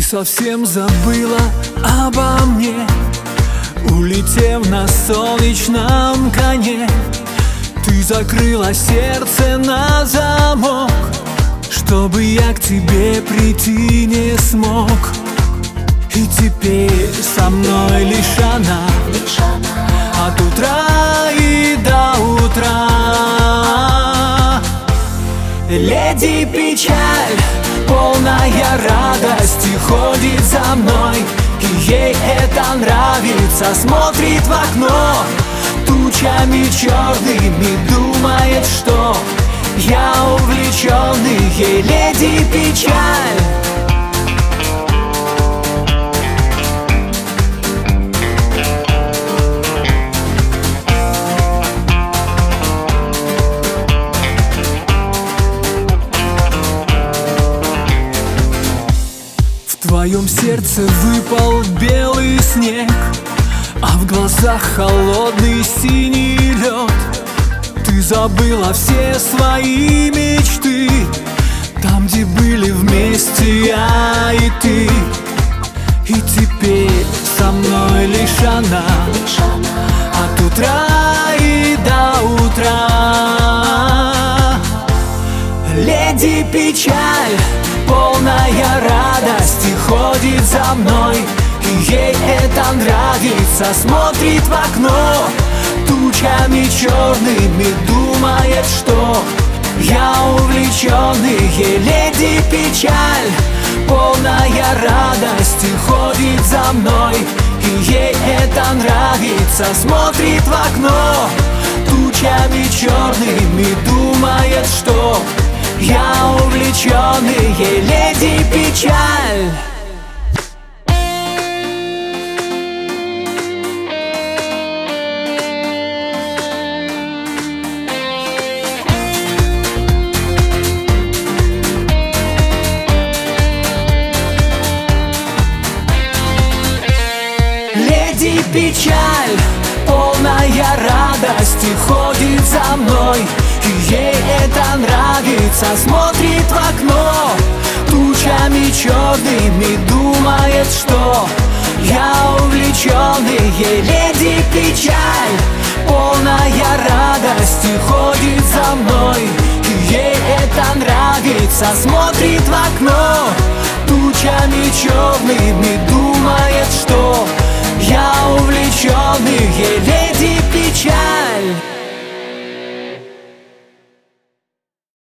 совсем забыла обо мне, улетев на солнечном коне. Ты закрыла сердце на замок, чтобы я к тебе прийти не смог. И теперь со мной лишь она, от утра и до утра. Леди Печаль, полная радости, ходит за мной, и ей это нравится. Смотрит в окно тучами черными, думает, что я увлеченный ей. Леди Печаль. В твоем сердце выпал белый снег, а в глазах холодный синий лед. Ты забыла все свои мечты, там, где были вместе я и ты. И теперь со мной лишь она, от утра и до утра. Леди Печаль, полная радости, ходит за мной, и ей это нравится. Смотрит в окно тучами черными, думает, что я увлеченный ей. Леди Печаль, полная радости, ходит за мной, и ей это нравится. Смотрит в окно тучами черными, думает, что я увлеченный ей. Леди Печаль. Леди Печаль, полная радости, ходит за мной, и ей это нравится. Смотрит в окно тучами черными, думает, что я увлеченный ей. Леди Печаль, полная радости, ходит за мной, и ей это нравится. Смотрит в окно тучами черными, думает, что